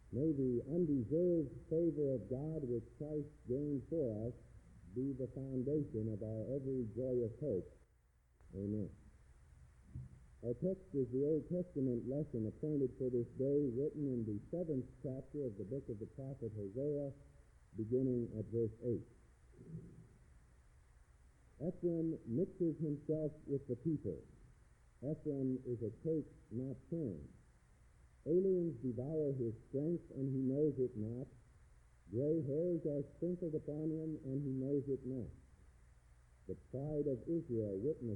May the undeserved favor of God which Christ gained for us be the foundation of our every joyous hope. Amen. Our text is the Old Testament lesson appointed for this day, written in the 7th chapter of the book of the prophet Hosea, beginning at verse 8. Ephraim mixes himself with the people. Ephraim is a cake not turned. Aliens devour his strength, and he knows it not. Gray hairs are sprinkled upon him, and he knows it not. The pride of Israel witnesses